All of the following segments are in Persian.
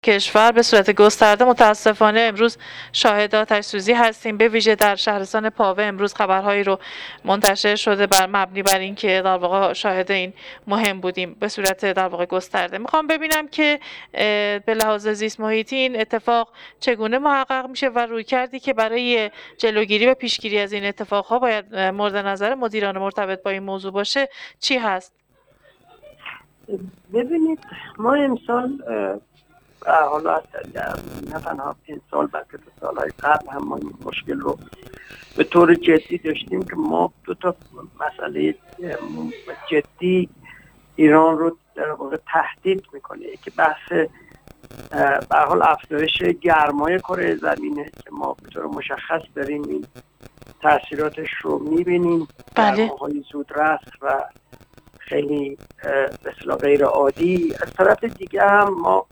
کشور به صورت گسترده متاسفانه امروز شاهد آتش سوزی هستیم. به ویژه در شهرستان پاوه امروز خبرهایی رو منتشر شده مبنی بر این که در واقع شاهد این مهم بودیم به صورت در واقع گسترده. میخوام ببینم که به لحاظ زیست محیطی این اتفاق چگونه محقق میشه و رویکردی که برای جلوگیری و پیشگیری از این اتفاقها باید مورد نظر مدیران مرتبط با این موضوع باشه چی هست؟ ببینید ما امسال حالا نه تنها این سال بلکه تو سالهای قبل هم ما این مشکل رو به طور جدی داشتیم که ما دو تا مسئله جدی ایران رو در واقع تهدید میکنه. یکی بحث به حال افزایش گرمای کره زمینه که ما به طور مشخص داریم این تاثیراتش رو میبینیم. گرماهای زودرس و خیلی به اصطلاح غیر عادی. از طرف دیگه هم ما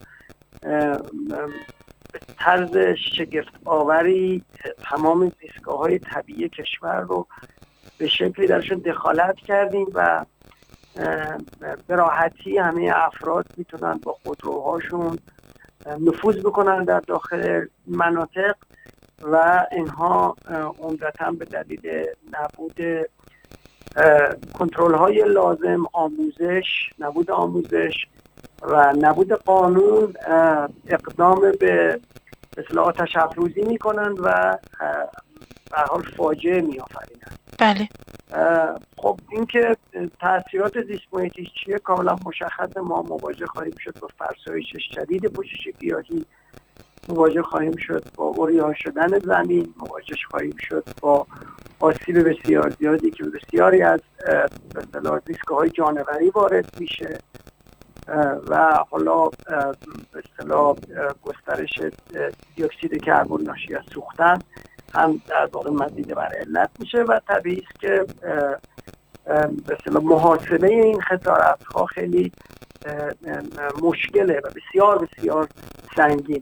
به طرز شگفت آوری تمام زیستگاه‌های طبیعی کشور رو به شکلی درشون دخالت کردیم و به راحتی همه افراد میتونن با خودروهاشون نفوذ بکنن در داخل مناطق و اینها عمدتاً به دلیل نبود کنترل‌های لازم، نبود آموزش و نبود قانون اقدام به اصلاح آتش افروزی میکنند و به حال فاجعه میآفرینند. بله. خب این که تاثیرات زیست محیطی چیه کاملا مشخص. ما مواجه خواهیم شد با فرسایش شدید پوشش گیاهی، مواجه خواهیم شد با اوریا شدن زمین، مواجه خواهیم شد با آسیب بسیار زیادی که بسیاری از زیستگاه‌های جانوری وارد میشه و حالا به اصطلاح گسترش دی اکسید کربن ناشی از سوختن هم در واقع مزید بر علت میشه و طبیعی است که به اصطلاح محاسبه این خسارت‌ها خیلی مشکله و بسیار بسیار سنگینه.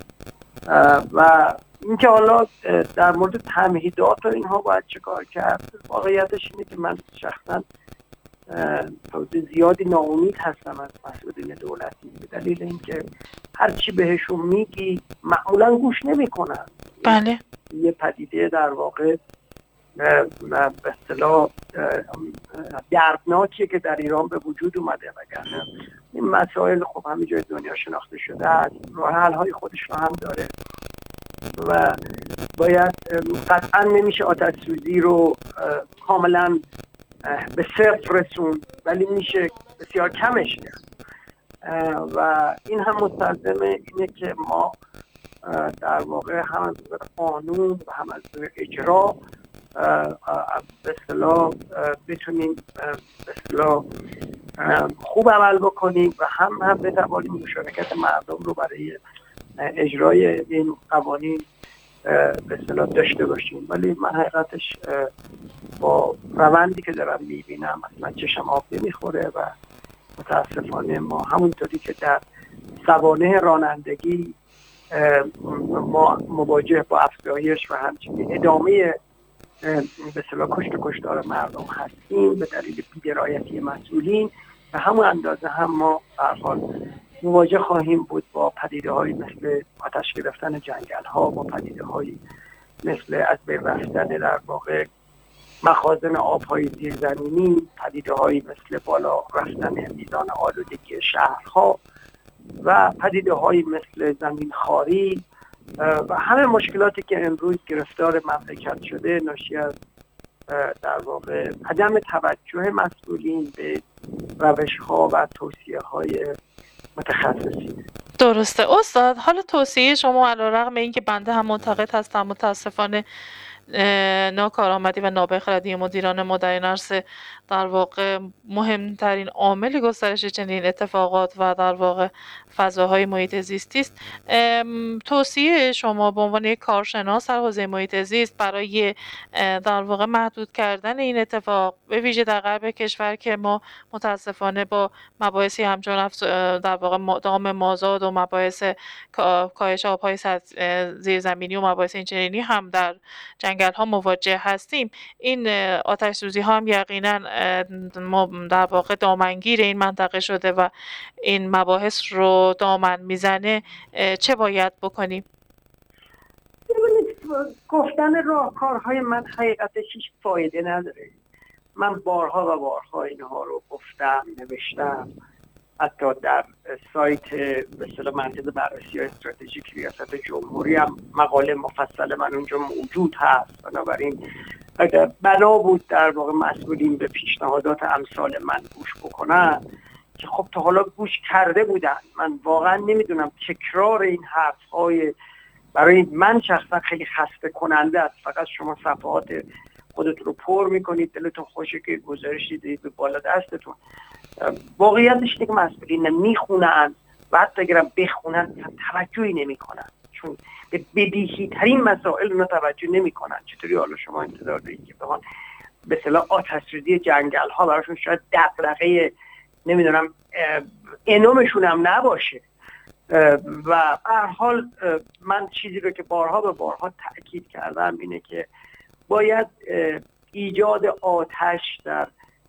و اینکه حالا در مورد تمهیدات و اینها باید چه کار کرد، واقعیتش اینه که من شخصا زیادی ناامید هستم از مسئولین دولتی به دلیل اینکه هر چی بهشون میگی معمولا گوش نمیکنن. بله. یه پدیده در واقع به اصطلاح دردناکیه که در ایران به وجود اومده وگرنه این مسائل خب همه جای دنیا شناخته شده است، راه حل های خودش رو هم داره و باید قطعا نمیشه آتش سوزی رو کاملا به صفر رسون، ولی میشه بسیار کمش کرد و این هم مستلزم اینه که ما در واقع هم از نظر قانون و هم از نظر اجرا به اصطلاح بتونیم به اصطلاح خوب عمل بکنیم و هم بتوانیم مشارکت مردم رو برای اجرای این قوانین به اصطلاح داشته باشیم. ولی من حقیقتش با روندی که دارم میبینم اصلا چشم آب نمیخوره و متاسفانه ما همونطوری که در سوانح رانندگی ما مواجه با افزایش و همچنین ادامه به اصطلاح کشتار مردم هستیم به دلیل بی‌درایتی مسئولین، به همون اندازه هم ما به هر حال مواجه خواهیم بود با پدیده‌هایی مثل آتش گرفتن جنگل‌ها، با پدیده‌هایی مثل از بین رفتن در واقع مخازن آب‌های زیرزمینی، پدیده‌هایی مثل بالا رفتن میزان آلودگی شهرها و پدیده‌هایی مثل زمینخواری و همه مشکلاتی که امروز گرفتار مملکت شده ناشی از در واقع عدم توجه مسئولین به روش‌ها و توصیه‌های متخصصین. درسته استاد. حالا توصیه شما علیرغم اینکه بنده هم معتقد هستم متاسفانه ناکارآمدی و نابخردی مدیران ما در این عرصه در واقع مهمترین عامل گسترش چنین اتفاقات و در واقع فضاهای محیط زیستی است. توصیه شما به عنوان یک کارشناس در حوزه محیط زیست برای در واقع محدود کردن این اتفاق به ویژه در غرب کشور که ما متاسفانه با مباحثی همچون در واقع دام مازاد و مباحث کاهش آب‌های زیرزمینی و مباحث اینچنینی هم در جنگ جنگل ها مواجه هستیم، این آتش سوزی ها هم یقینا در واقع دامنگیر این منطقه شده و این مباحث رو دامن میزنه. چه باید بکنیم؟ گفتن راهکارهای من حقیقتش هیچ فایده نداره. من بارها و بارها اینها رو گفتم، نوشتم، حتی در سایت به اصطلاح مرکز بررسی استراتژیک ریاست جمهوری هم مقاله مفصل من اونجا موجود هست. بنابراین اگر بنا بود در واقع مسئولین به پیشنهادات امثال من گوش بکنن، که خب تا حالا گوش کرده بودن، من واقعا نمیدونم، تکرار این حرفهای برای من شخصا خیلی خسته کننده است. فقط شما صفحات خودتون رو پر میکنید، دلتون خوشه که گزارشی دید به بالا دستتون. واقعیتش اینه که مسئولین میخونن و حتی اگرم بخونن توجهی نمیکنن، چون به بدیهی ترین مسائل اونا توجه نمیکنن. چطوری حالا شما انتظار دارید که بخوان به اصطلاح آتش‌سوزی جنگل ها براشون شاید دغدغه نمیدونم انومشون هم نباشه؟ و به هر حال من چیزی رو که بارها به بارها تأکید کردم اینه که باید ایجاد آتش در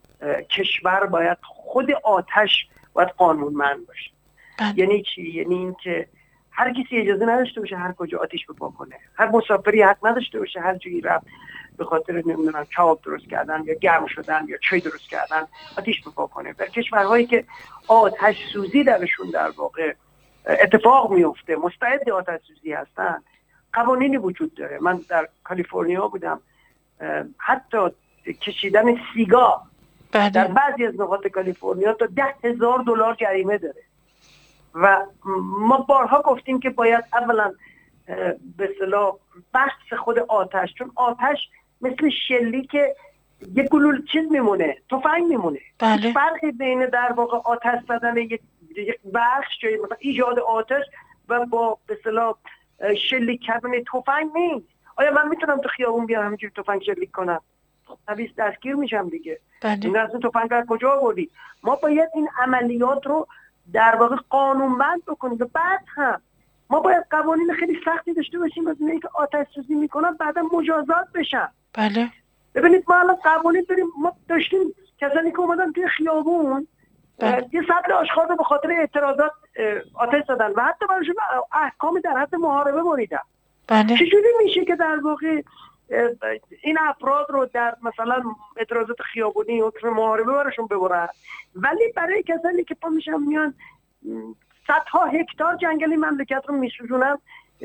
کشور، باید خود آتش باید قانونمند باشه. یعنی چی؟ یعنی این که هر کسی اجازه نداشته باشه هر کجا آتش بپا کنه، هر مسافری حق نداشته باشه هر جایی رفت به خاطر نمیدونم کباب درست کردن یا گرم شدن یا چای درست کردن آتش بپا کنه. در کشورهایی که آتش سوزی درشون در واقع اتفاق میفته، مستعد آتش سوزی هستن، قوانینی وجود داره. من در کالیفرنیا بودم، حتی کشیدن سیگار در بعضی از نقاط کالیفرنیا تا $10,000 جریمه داره. و ما بارها گفتیم که باید اولا به اصطلاح بحث خود آتش، چون آتش مثل شلیک یک گلوله چیز میمونه، تفنگ میمونه. فرقی بین در واقع آتش زدن یک بخش جای مثلا ایجاد آتش و با به اصطلاح شلیک کردن تفنگ نیست. آیا من میتونم تو خیابون بیام همینجوری تفنگ شلیک کنم؟ طبیعی دستگیر میشم دیگه. این اصلا تفنگ از کجا آوردی؟ ما باید این عملیات رو در واقع قانونمند بکنیم. و بعد هم ما باید قوانین خیلی سختی داشته باشیم از اونایی که آتش سوزی میکنن بعدا مجازات بشن. بله. ببینید ما الان قوانین داریم، ما داشتیم کسانی که اومدن توی خیابون یه سطل آشغال رو به خاطر اعتراضات آتش زدن و حتی براشون احکامی در حد محاربه بریدن. بله. چجوری میشه که در واقع این افراد رو در مثلا اعتراضات خیابونی حکم محاربه براشون ببرن، ولی برای کسانی که پا میشن میان صدها هکتار جنگلی مملکت رو میسوزونن،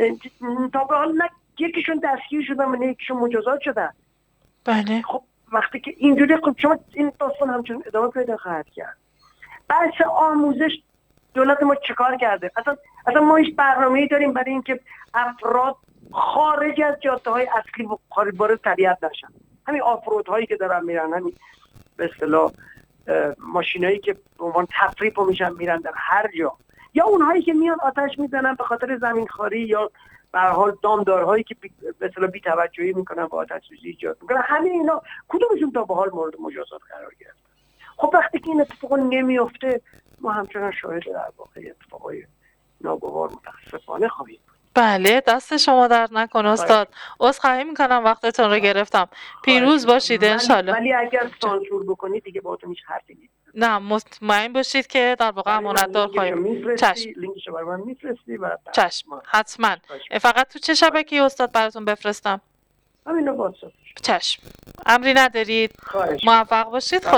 تا به حال نه یکیشون دستگیر شدن و نه یکیشون مجازات شدن. بله. خب وقتی که اینجوری، خب شما این داستان همچنین ادامه پیدا خواهد کرد. بحث آموزش، دولت ما چیکار کرده؟ اصلا ما هیچ برنامه‌ای داریم برای اینکه افراد خارج از جاده‌های اصلی وارد طبیعت نشن. همین آفرودهایی که دارن میرن، همین به اصطلاح ماشینایی که به عنوان تفریح میشن میرن در هر جا، یا اونهایی که میان آتش میزنن به خاطر زمینخواری، یا به هر حال دامدارهایی که به اصطلاح بی‌توجهی میکنن با آتش سوزی ایجاد میکنن، همه اینا کدومشون تا به حال مورد مجازات قرار گرفتن؟ خب وقتی که این اتفاق نمیفته، ما همچنان شاهد در واقع اتفاقای ناگوار متاسفانه خواهیم. بله، دست شما درد نکنه استاد. عذرخواهی میکنم وقتتون رو گرفتم. پیروز باشید انشالله. ولی اگر سانسور بکنید دیگه باهاتون هیچ حرفی نیست. نه، مطمئن باشید که در واقع امانتدار خواهیم. چشم. لینکش رو برام میفرستی و چشم. حتما. فقط تو چه شبکه‌ای استاد براتون بفرستم؟ همین واتساپ. چشم. امری ندارید. موفق باشید.